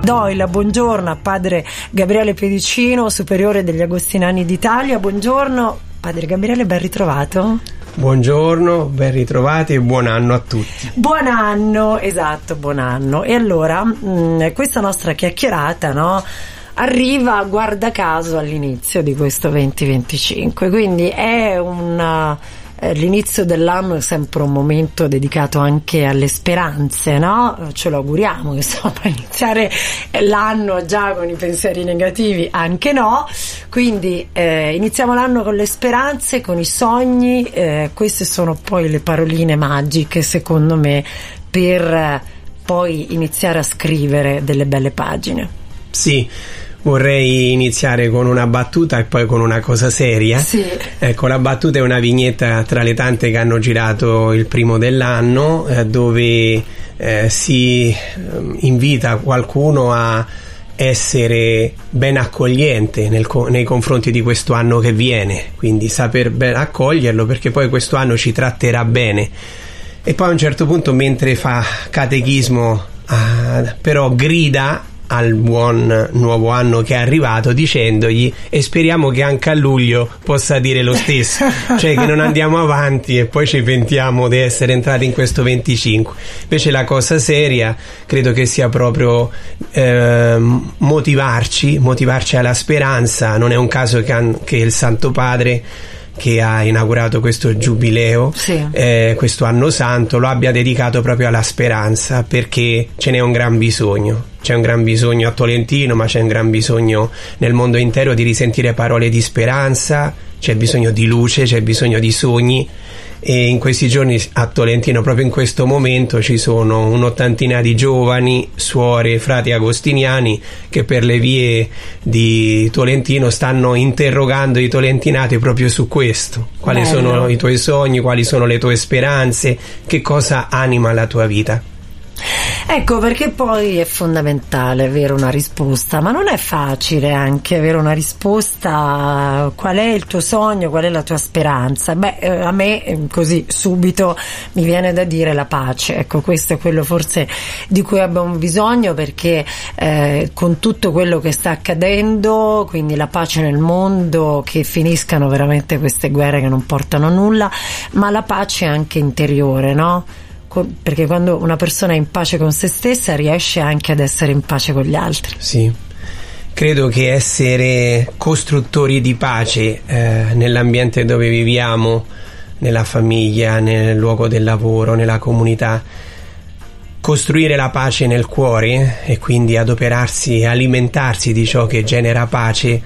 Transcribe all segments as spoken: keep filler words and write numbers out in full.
Do il buongiorno a padre Gabriele Pedicino, superiore degli Agostinani d'Italia. Buongiorno padre Gabriele, ben ritrovato. Buongiorno, ben ritrovati e buon anno a tutti. Buon anno, esatto, buon anno. E allora mh, questa nostra chiacchierata, no, arriva guarda caso all'inizio di questo venti venticinque, quindi è una l'inizio dell'anno è sempre un momento dedicato anche alle speranze, no? Ce lo auguriamo, insomma, iniziare l'anno già con i pensieri negativi, anche no. Quindi eh, iniziamo l'anno con le speranze, con i sogni, eh, queste sono poi le paroline magiche, secondo me, per eh, poi iniziare a scrivere delle belle pagine. Sì. Vorrei iniziare con una battuta e poi con una cosa seria. Sì. Ecco, la battuta è una vignetta tra le tante che hanno girato il primo dell'anno, eh, dove eh, si eh, invita qualcuno a essere ben accogliente nel, nei confronti di questo anno che viene, quindi saper ben accoglierlo, perché poi questo anno ci tratterà bene. E poi a un certo punto, mentre fa catechismo, eh, però grida al buon nuovo anno che è arrivato, dicendogli: e speriamo che anche a luglio possa dire lo stesso, cioè che non andiamo avanti e poi ci pentiamo di essere entrati in questo venticinque. Invece la cosa seria credo che sia proprio eh, motivarci motivarci alla speranza. Non è un caso che, an- che il Santo Padre, che ha inaugurato questo giubileo, sì. eh, questo anno santo, lo abbia dedicato proprio alla speranza, perché ce n'è un gran bisogno. C'è un gran bisogno a Tolentino, ma c'è un gran bisogno nel mondo intero di risentire parole di speranza, c'è bisogno di luce, c'è bisogno di sogni. E in questi giorni a Tolentino, proprio in questo momento, ci sono un'ottantina di giovani suore e frati agostiniani che per le vie di Tolentino stanno interrogando i tolentinati proprio su questo: quali Bello. sono i tuoi sogni, quali sono le tue speranze, che cosa anima la tua vita. Ecco, perché poi è fondamentale avere una risposta, ma non è facile anche avere una risposta. Qual è il tuo sogno, qual è la tua speranza? Beh, eh, a me eh, così subito mi viene da dire la pace. Ecco, questo è quello forse di cui abbiamo bisogno, perché eh, con tutto quello che sta accadendo, quindi la pace nel mondo, che finiscano veramente queste guerre che non portano a nulla, ma la pace anche interiore, no? Perché quando una persona è in pace con se stessa riesce anche ad essere in pace con gli altri. Sì, credo che essere costruttori di pace eh, nell'ambiente dove viviamo, nella famiglia, nel luogo del lavoro, nella comunità, costruire la pace nel cuore e quindi adoperarsi e alimentarsi di ciò che genera pace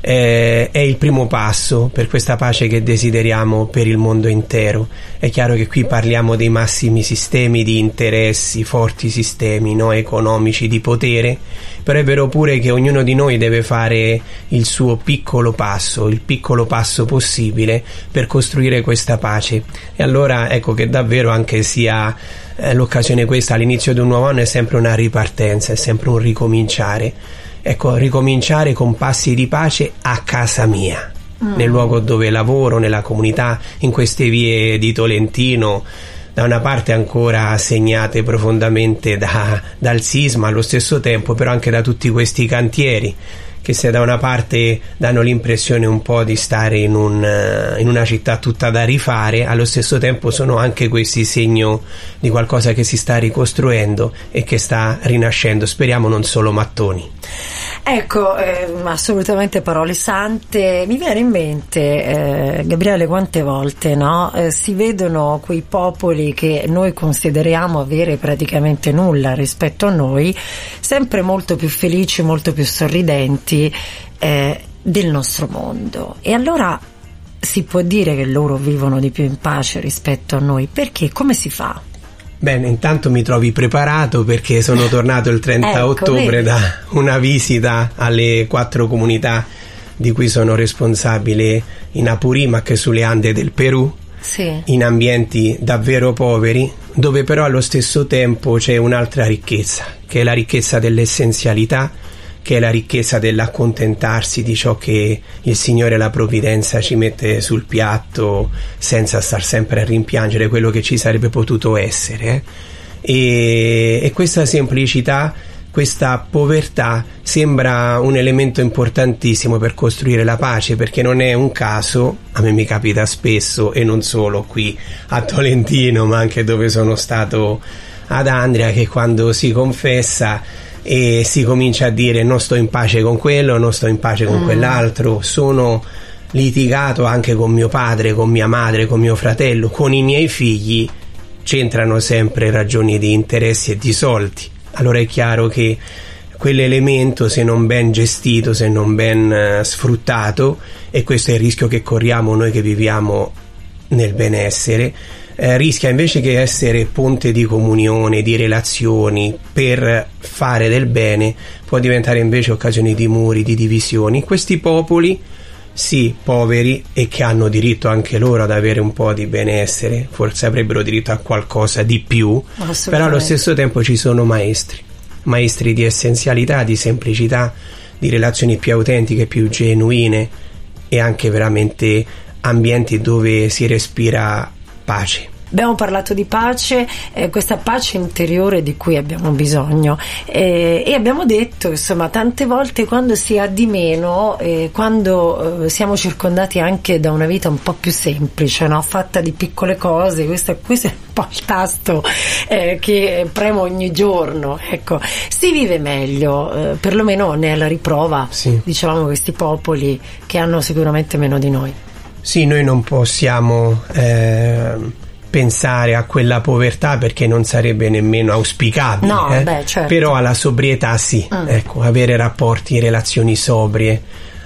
Eh, è il primo passo per questa pace che desideriamo per il mondo intero. È chiaro che qui parliamo dei massimi sistemi di interessi, forti sistemi, no, economici, di potere, però è vero pure che ognuno di noi deve fare il suo piccolo passo, il piccolo passo possibile per costruire questa pace. E allora ecco che davvero, anche sia eh, l'occasione questa all'inizio di un nuovo anno, è sempre una ripartenza, è sempre un ricominciare. Ecco, ricominciare con passi di pace a casa mia, mm. nel luogo dove lavoro, nella comunità, in queste vie di Tolentino, da una parte ancora segnate profondamente da, dal sisma, allo stesso tempo però anche da tutti questi cantieri che, se da una parte danno l'impressione un po' di stare in, un, in una città tutta da rifare, allo stesso tempo sono anche questi segno di qualcosa che si sta ricostruendo e che sta rinascendo, speriamo non solo mattoni. Ecco, eh, assolutamente parole sante. Mi viene in mente, eh, Gabriele, quante volte, no, eh, si vedono quei popoli che noi consideriamo avere praticamente nulla rispetto a noi, sempre molto più felici, molto più sorridenti eh, del nostro mondo. E allora si può dire che loro vivono di più in pace rispetto a noi? Perché? Come si fa? Bene, intanto mi trovi preparato, perché sono tornato il trenta ecco, ottobre vedi. da una visita alle quattro comunità di cui sono responsabile in Apurímac, sulle Ande del Perù, sì. in ambienti davvero poveri, dove però allo stesso tempo c'è un'altra ricchezza, che è la ricchezza dell'essenzialità, che è la ricchezza dell'accontentarsi di ciò che il Signore e la Provvidenza ci mette sul piatto, senza star sempre a rimpiangere quello che ci sarebbe potuto essere. E, e questa semplicità questa povertà sembra un elemento importantissimo per costruire la pace, perché non è un caso, a me mi capita spesso, e non solo qui a Tolentino ma anche dove sono stato ad Andria, che quando si confessa e si comincia a dire non sto in pace con quello, non sto in pace con mm. quell'altro, sono litigato anche con mio padre, con mia madre, con mio fratello, con i miei figli, c'entrano sempre ragioni di interessi e di soldi. Allora è chiaro che quell'elemento, se non ben gestito, se non ben uh, sfruttato, e questo è il rischio che corriamo noi che viviamo nel benessere, eh, rischia invece che essere ponte di comunione, di relazioni per fare del bene, può diventare invece occasione di muri, di divisioni. Questi popoli, sì, poveri, e che hanno diritto anche loro ad avere un po' di benessere, forse avrebbero diritto a qualcosa di più, però allo stesso tempo ci sono maestri, maestri di essenzialità, di semplicità, di relazioni più autentiche, più genuine, e anche veramente ambienti dove si respira pace. Abbiamo parlato di pace, eh, questa pace interiore di cui abbiamo bisogno, eh, e abbiamo detto, insomma, tante volte quando si ha di meno, eh, quando eh, siamo circondati anche da una vita un po' più semplice, no? Fatta di piccole cose, questo, questo è un po' il tasto eh, che premo ogni giorno, ecco, si vive meglio, eh, perlomeno ne è la riprova, sì. Dicevamo, questi popoli che hanno sicuramente meno di noi. Sì, noi non possiamo eh, pensare a quella povertà, perché non sarebbe nemmeno auspicabile, no, eh? beh, certo. Però alla sobrietà sì, mm. ecco, avere rapporti, relazioni sobrie,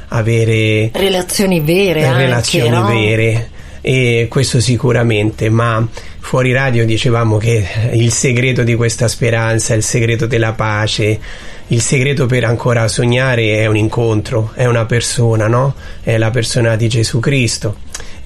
avere relazioni vere, anche, relazioni no? vere, e questo sicuramente. Ma fuori radio dicevamo che il segreto di questa speranza, il segreto della pace, il segreto per ancora sognare è un incontro, è una persona, no? È la persona di Gesù Cristo.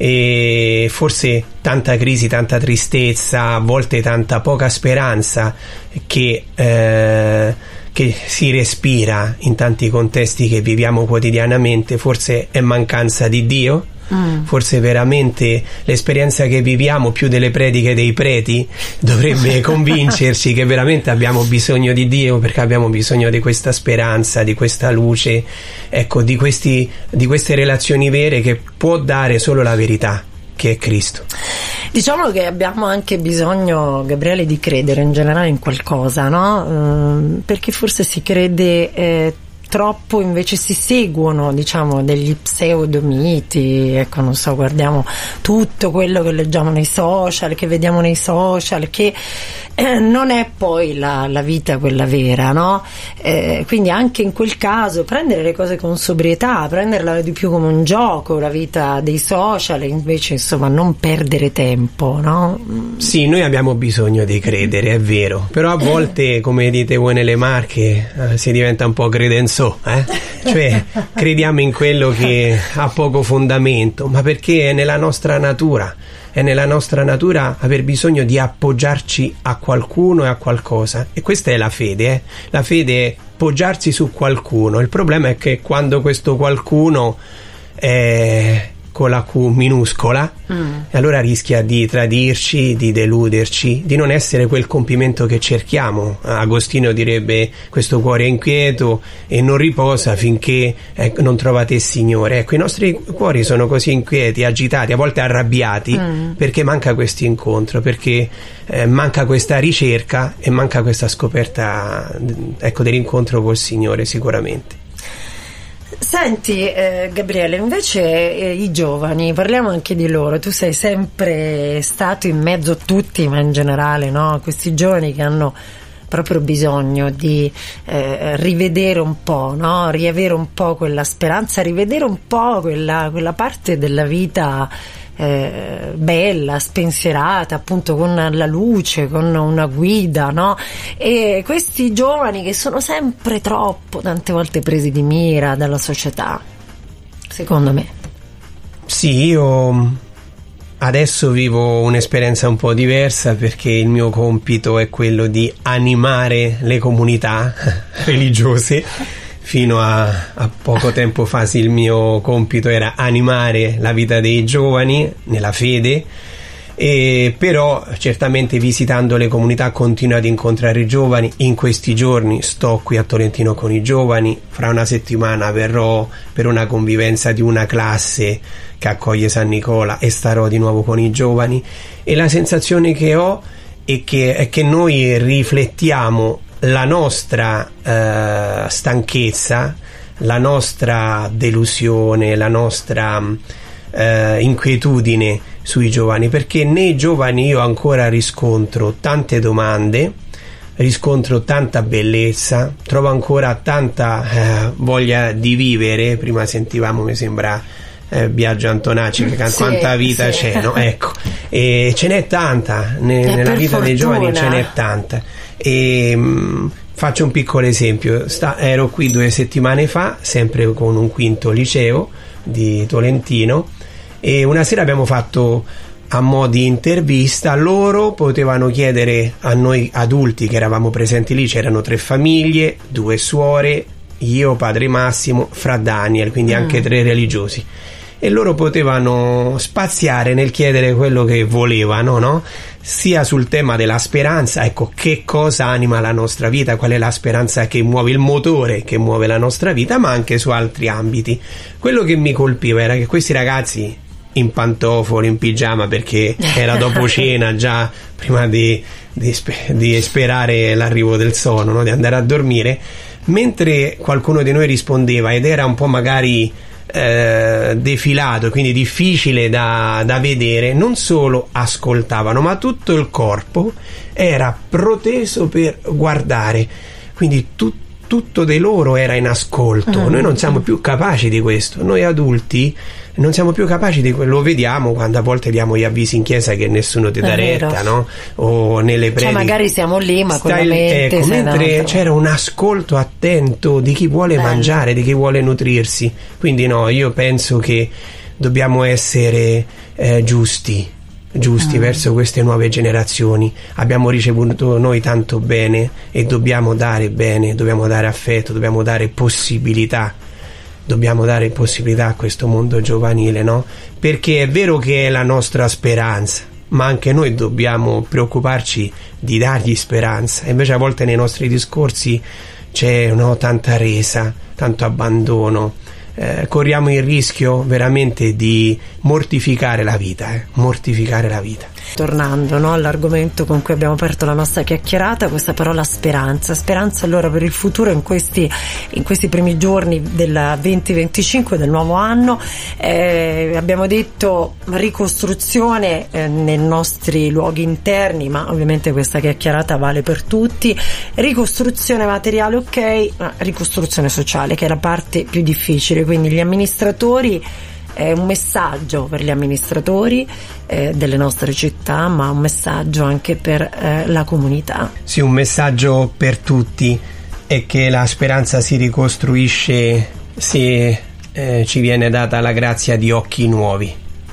E forse tanta crisi, tanta tristezza, a volte tanta poca speranza che, eh, che si respira in tanti contesti che viviamo quotidianamente, forse è mancanza di Dio. Mm. Forse veramente l'esperienza che viviamo, più delle prediche dei preti, dovrebbe convincerci che veramente abbiamo bisogno di Dio, perché abbiamo bisogno di questa speranza, di questa luce, ecco, di questi, di queste relazioni vere che può dare solo la verità, che è Cristo. Diciamo che abbiamo anche bisogno, Gabriele, di credere in generale in qualcosa, no? Uh, perché forse si crede eh, troppo, invece si seguono, diciamo, degli pseudomiti, ecco, non so, guardiamo tutto quello che leggiamo nei social, che vediamo nei social, che eh, non è poi la, la vita quella vera, no? Eh, quindi anche in quel caso prendere le cose con sobrietà, prenderla di più come un gioco, la vita dei social, invece, insomma, non perdere tempo, no? Sì, noi abbiamo bisogno di credere, è vero, però a volte, come dite voi nelle Marche, eh, si diventa un po' credenzosi. Eh? Cioè crediamo in quello che ha poco fondamento, ma perché è nella nostra natura, è nella nostra natura aver bisogno di appoggiarci a qualcuno e a qualcosa, e questa è la fede, eh? La fede è appoggiarsi su qualcuno. Il problema è che quando questo qualcuno è con la Q minuscola, mm. e allora rischia di tradirci, di deluderci, di non essere quel compimento che cerchiamo. Agostino direbbe: questo cuore è inquieto e non riposa finché eh, non trovate il Signore. Ecco, i nostri cuori sono così inquieti, agitati, a volte arrabbiati, mm. perché manca questo incontro, perché eh, manca questa ricerca e manca questa scoperta, ecco, dell'incontro col Signore, sicuramente. Senti, eh, Gabriele, invece eh, i giovani, parliamo anche di loro. Tu sei sempre stato in mezzo a tutti, ma in generale, no? Questi giovani che hanno proprio bisogno di eh, rivedere un po', no? Riavere un po' quella speranza, rivedere un po' quella, quella parte della vita eh, bella, spensierata, appunto, con la luce, con una guida, no? E questi giovani che sono sempre troppo, tante volte presi di mira dalla società, secondo me. Sì, io adesso vivo un'esperienza un po' diversa, perché il mio compito è quello di animare le comunità religiose. Fino a, a poco tempo fa sì, il mio compito era animare la vita dei giovani nella fede, E però certamente visitando le comunità continuo ad incontrare i giovani. In questi giorni sto qui a Tolentino con i giovani, fra una settimana verrò per una convivenza di una classe che accoglie San Nicola e starò di nuovo con i giovani, e la sensazione che ho è che, è che noi riflettiamo la nostra eh, stanchezza, la nostra delusione, la nostra eh, inquietudine sui giovani, perché nei giovani io ancora riscontro tante domande, riscontro tanta bellezza, trovo ancora tanta eh, voglia di vivere. Prima sentivamo, mi sembra, eh, Biagio Antonacci che canta, sì, quanta vita sì. c'è, no? Ecco, e ce n'è tanta ne, nella vita fortuna. dei giovani, ce n'è tanta. E mh, faccio un piccolo esempio. Sta, ero qui due settimane fa, sempre con un quinto liceo di Tolentino, e una sera abbiamo fatto a mo' di intervista. Loro potevano chiedere a noi adulti che eravamo presenti lì, c'erano tre famiglie, due suore, io, padre Massimo, fra Daniel, quindi mm. anche tre religiosi, e loro potevano spaziare nel chiedere quello che volevano, no? Sia sul tema della speranza, ecco, che cosa anima la nostra vita, qual è la speranza che muove, il motore che muove la nostra vita, ma anche su altri ambiti. Quello che mi colpiva era che questi ragazzi in pantofoli, in pigiama, perché era dopo cena, già prima di, di, di sperare l'arrivo del sonno, no? Di andare a dormire, mentre qualcuno di noi rispondeva ed era un po' magari eh, defilato, quindi difficile da, da vedere, non solo ascoltavano, ma tutto il corpo era proteso per guardare, quindi tutto tutto di loro era in ascolto. Mm. Noi non siamo più capaci di questo, noi adulti non siamo più capaci di quello. Lo vediamo quando a volte diamo gli avvisi in chiesa che nessuno ti dà retta, no? O nelle prediche, cioè magari siamo lì ma con la mente, ecco, mentre c'era un ascolto attento di chi vuole Bello. mangiare, di chi vuole nutrirsi. Quindi no, io penso che dobbiamo essere eh, giusti giusti mm. verso queste nuove generazioni. Abbiamo ricevuto noi tanto bene e dobbiamo dare bene, dobbiamo dare affetto, dobbiamo dare possibilità, dobbiamo dare possibilità a questo mondo giovanile, no? Perché è vero che è la nostra speranza, ma anche noi dobbiamo preoccuparci di dargli speranza. E invece a volte nei nostri discorsi c'è, no, tanta resa, tanto abbandono. Eh, corriamo il rischio veramente di mortificare la vita, eh? mortificare la vita. Tornando, no, all'argomento con cui abbiamo aperto la nostra chiacchierata, questa parola speranza. Speranza allora per il futuro in questi, in questi primi giorni del venti venticinque, del nuovo anno. Eh, abbiamo detto ricostruzione eh, nei nostri luoghi interni, ma ovviamente questa chiacchierata vale per tutti. Ricostruzione materiale, ok, ma ricostruzione sociale, che è la parte più difficile. Quindi gli amministratori, è un messaggio per gli amministratori eh, delle nostre città, ma un messaggio anche per eh, la comunità. Sì, un messaggio per tutti è che la speranza si ricostruisce se eh, ci viene data la grazia di occhi nuovi,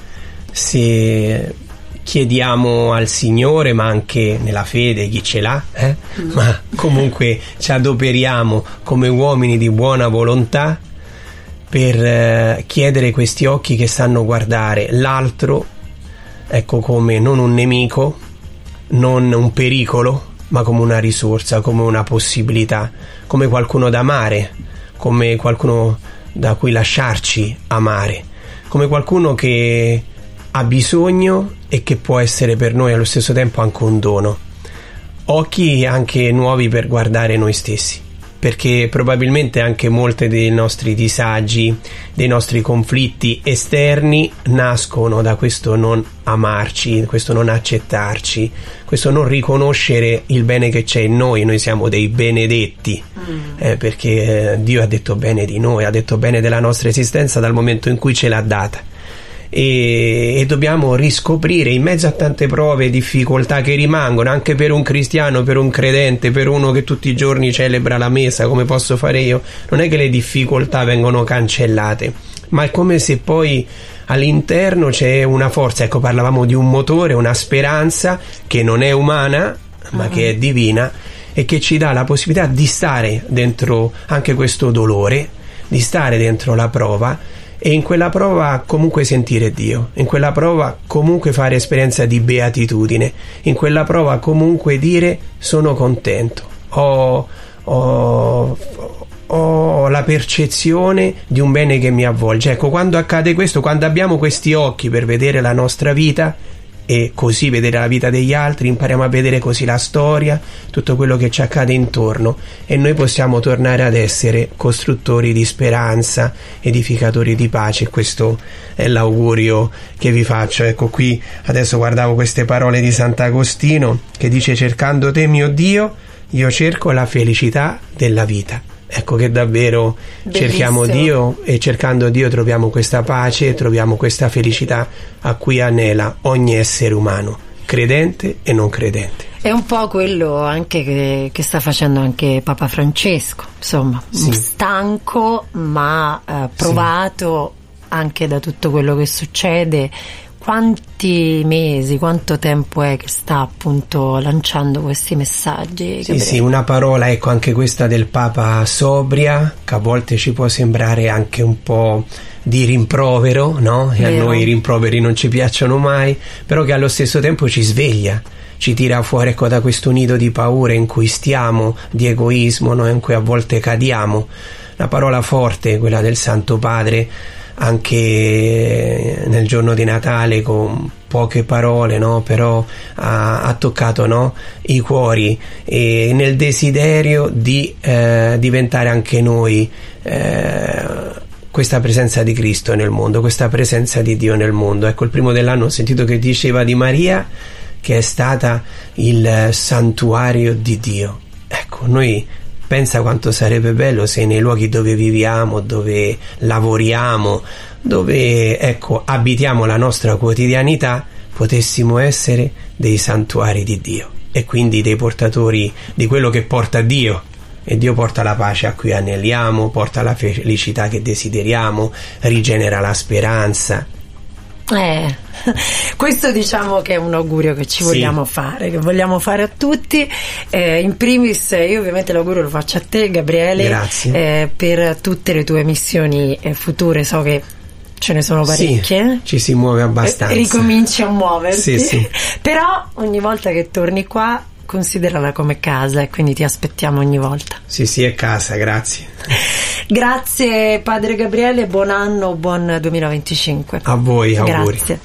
se chiediamo al Signore, ma anche nella fede, chi ce l'ha, eh? mm. ma comunque ci adoperiamo come uomini di buona volontà per eh, chiedere questi occhi che sanno guardare l'altro, ecco, come non un nemico, non un pericolo, ma come una risorsa, come una possibilità, come qualcuno da amare, come qualcuno da cui lasciarci amare, come qualcuno che ha bisogno e che può essere per noi allo stesso tempo anche un dono. Occhi anche nuovi per guardare noi stessi, perché probabilmente anche molti dei nostri disagi, dei nostri conflitti esterni nascono da questo non amarci, questo non accettarci, questo non riconoscere il bene che c'è in noi. Noi siamo dei benedetti, mm. eh, perché eh, Dio ha detto bene di noi, ha detto bene della nostra esistenza dal momento in cui ce l'ha data. E, e dobbiamo riscoprire in mezzo a tante prove e difficoltà che rimangono anche per un cristiano, per un credente, per uno che tutti i giorni celebra la messa come posso fare io. Non è che le difficoltà vengono cancellate, ma è come se poi all'interno c'è una forza. Ecco, parlavamo di un motore, una speranza che non è umana ma uh-huh. che è divina e che ci dà la possibilità di stare dentro anche questo dolore, di stare dentro la prova e in quella prova comunque sentire Dio, in quella prova comunque fare esperienza di beatitudine, in quella prova comunque dire sono contento, ho, ho, ho la percezione di un bene che mi avvolge. Ecco, quando accade questo, quando abbiamo questi occhi per vedere la nostra vita e così vedere la vita degli altri, impariamo a vedere così la storia, tutto quello che ci accade intorno, e noi possiamo tornare ad essere costruttori di speranza, edificatori di pace. Questo è l'augurio che vi faccio. Ecco, qui adesso guardavo queste parole di Sant'Agostino che dice: cercando te mio Dio io cerco la felicità della vita. Ecco che davvero bellissimo. Cerchiamo Dio, e cercando Dio troviamo questa pace, troviamo questa felicità a cui anela ogni essere umano, credente e non credente. È un po' quello anche che, che sta facendo anche Papa Francesco, insomma, sì. stanco ma eh, provato sì. anche da tutto quello che succede. Quanti mesi, quanto tempo è che sta appunto lanciando questi messaggi? Sì, sì, una parola, ecco, anche questa del Papa sobria, che a volte ci può sembrare anche un po' di rimprovero, no? E Vero. A noi i rimproveri non ci piacciono mai, però che allo stesso tempo ci sveglia, ci tira fuori, ecco, da questo nido di paura in cui stiamo, di egoismo, no? In cui a volte cadiamo. Una parola forte, quella del Santo Padre, anche nel giorno di Natale, con poche parole, no? Però ha, ha toccato, no? I cuori, e nel desiderio di eh, diventare anche noi eh, questa presenza di Cristo nel mondo, questa presenza di Dio nel mondo. Ecco, il primo dell'anno ho sentito che diceva di Maria che è stata il santuario di Dio. Ecco, noi pensa quanto sarebbe bello se nei luoghi dove viviamo, dove lavoriamo, dove, ecco, abitiamo la nostra quotidianità, potessimo essere dei santuari di Dio, e quindi dei portatori di quello che porta Dio. E Dio porta la pace a cui aneliamo, porta la felicità che desideriamo, rigenera la speranza. Eh, questo diciamo che è un augurio che ci vogliamo sì. fare, che vogliamo fare a tutti. Eh, in primis io ovviamente l'augurio lo faccio a te, Gabriele. Grazie. Eh, per tutte le tue missioni eh, future, so che ce ne sono parecchie. Sì, ci si muove abbastanza. Eh, ricominci a muoverti. Sì, sì. Però ogni volta che torni qua considerala come casa, e quindi ti aspettiamo ogni volta. Sì, sì, è casa, grazie. Grazie Padre Gabriele, buon anno, buon duemilaventicinque. A voi, auguri. Grazie.